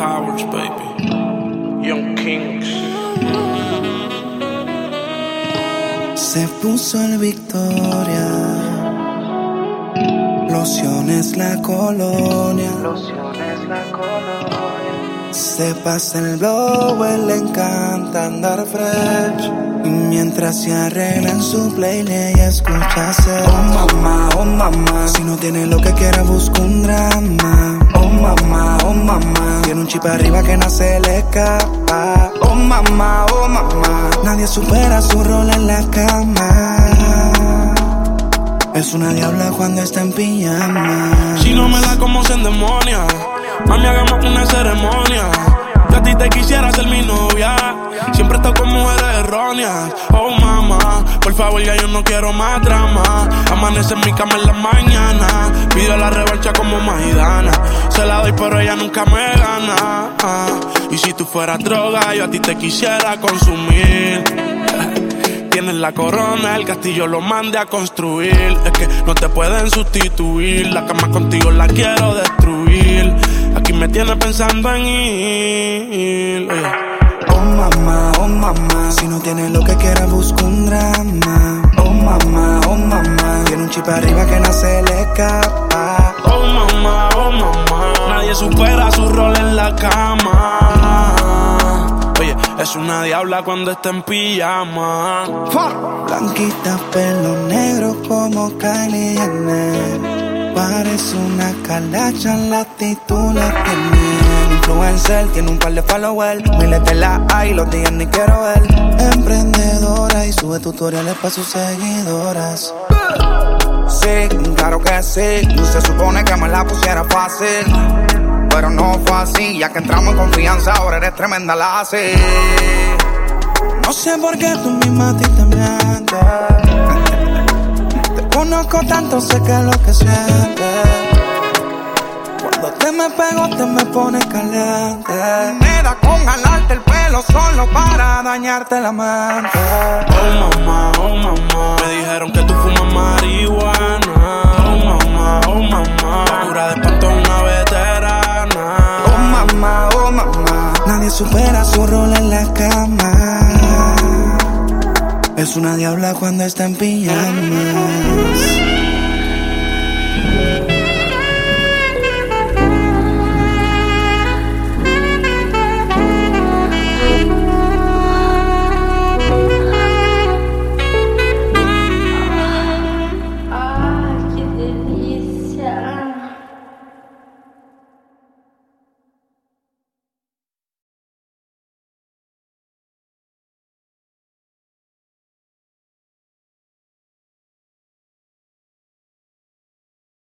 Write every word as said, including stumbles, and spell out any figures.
Towers, baby. Young Kings. Se puso el Victoria, lociones la colonia, Lociones la colonia. se pasa el blow, él le encanta andar fresh. Y mientras se arregla en su playlist, ella escucha hacer oh mamá, oh mamá. Si no tiene lo que quiera, busca un drama. Oh mamá, oh mamá. Tiene un chip arriba que no se le escapa. Oh mamá, oh mamá. Nadie supera su rol en la cama. Es una diabla cuando está en pijama. Si no me da como se endemonia, mami, hagamos una ceremonia. Que a ti te quisiera ser mi novia. Siempre estoy con mujeres erróneas. Oh mamá, por favor ya yo no quiero más drama. Amanece en mi cama en la mañana. Pido la revancha como Maidana. Se la doy pero ella nunca me gana. Ah, y si tú fueras droga yo a ti te quisiera consumir. Tienes la corona, el castillo lo mandé a construir. Es que no te pueden sustituir. La cama contigo la quiero destruir. Aquí me tienes pensando en ir. Oye. Oh mamá, oh mamá. Si no tienes lo que quiera, busca un drama. Oh mamá, oh mamá. Tiene un chip arriba que no se le escapa. Oh mamá, oh mamá. Nadie supera su rol en la cama. Oye, es una diabla cuando está en pijama. Blanquita, pelo negro como Kylie Jenner. Parece una calacha, la actitud la tiene. Influencer, tiene un par de followers. Miles de la hay, los días ni quiero ver. Emprendedora y sube tutoriales para sus seguidoras. Sí, claro que sí. Se supone que me la pusiera fácil, pero no fue así. Ya que entramos en confianza, ahora eres tremenda la así. No sé por qué tú misma a ti te mientes. Te conozco tanto, sé que es lo que sientes. Cuando te me pego, te me pones caliente. Me da con jalarte el pelo solo para dañarte la mente. Oh mamá, oh mamá. Me dijeron que tú fumas marihuana. Oh mamá, oh mamá. La cura de espanto es una veterana. Oh mamá, oh mamá. Nadie supera su rol en la cama. Es una diabla cuando está en pijamas.